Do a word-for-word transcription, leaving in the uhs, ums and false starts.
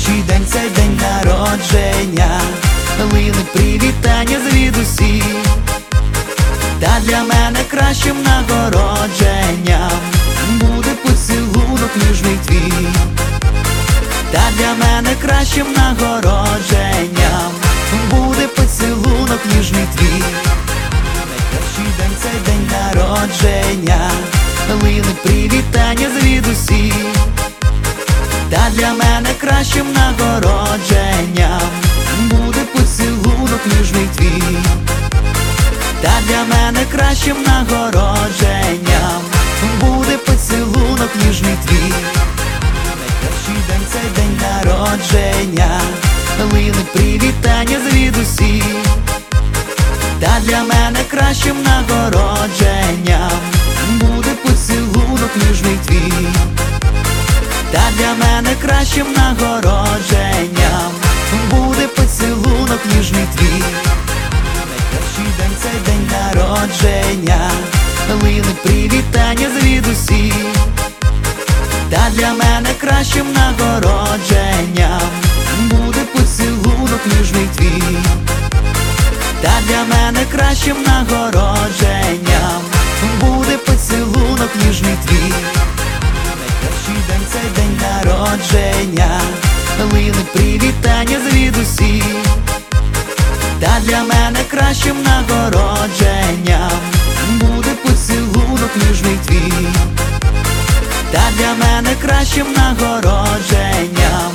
найкращий день – це день народження. Линуть привітання звідусі, та для мене кращим нагородженням буде поцілунок ніжний твій. Та для мене кращим нагородженням буде поцілунок ніжний твій. Найкращий день – це день народження. Линуть привітання звідусі, та для мене кращим нагородженням буде поцілунок ніжний твій. Та для мене кращим нагородженням буде поцілунок ніжний твій. Найкращий день – це день народження. Линуть привітання звідусі, та для мене кращим нагородженням буде поцілунок ніжний твій. Та для мене кращим нагородженням буде поцілунок ніжний твій. Найкращий день – це день народження. Линуть привітання звідусі, та для мене кращим нагородженням буде поцілунок ніжний твій. Та для мене кращим нагородженням буде поцілунок ніжний твій. Найкращий день – це день народження. Линуть привітання звідусі, та для мене кращим нагородженням буде поцілунок ніжний твій. Та для мене кращим нагородженням